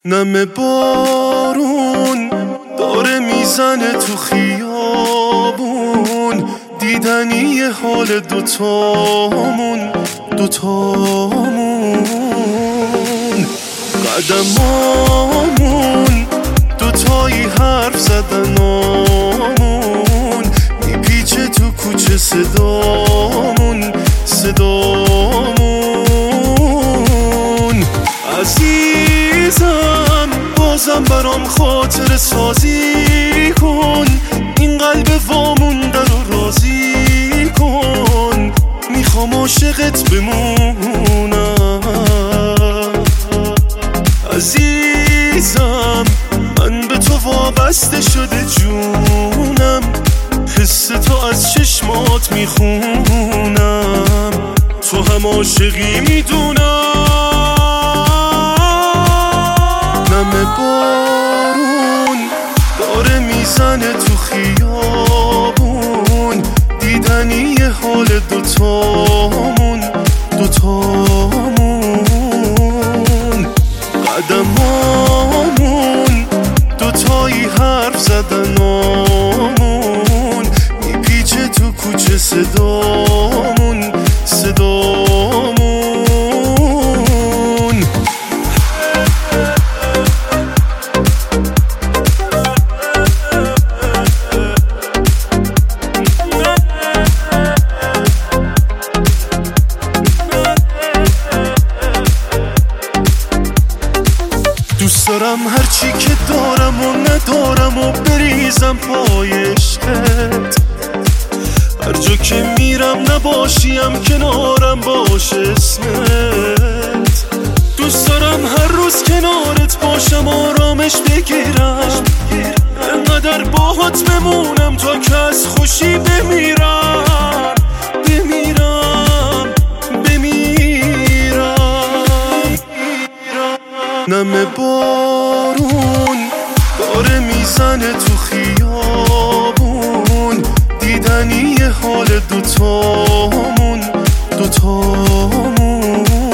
نم بارون داره میزنه تو خیابون، دیدنی حال دوتامون قدمامون دوتایی حرف زدنامون، میپیچه تو کوچه صدامون عزیزم بازم برام خاطر سازی کن، این قلب وامونده رو راضی کن، میخوام عاشقت بمونم. عزیزم من به تو وابسته شده جونم، حس تو از چشمات میخونم، تو هم عاشقی میدونم. نم بارون داره میزنه تو خیابون، دیدنی حال دوتامون قدمامون دوتایی حرف زدنامون، میپیچه تو کوچه صدامون دوست دارم هرچی که دارم و ندارم و بریزم پای عشقت، هر جا که میرم نباشیم کنارم باش اسمت. دوست دارم هر روز کنارت باشم آرامش بگیرم، انقدر باهات بمونم تا که از خوشی بمیرم. نم بارون داره میزنه تو خیابون، دیدنی حال دوتامون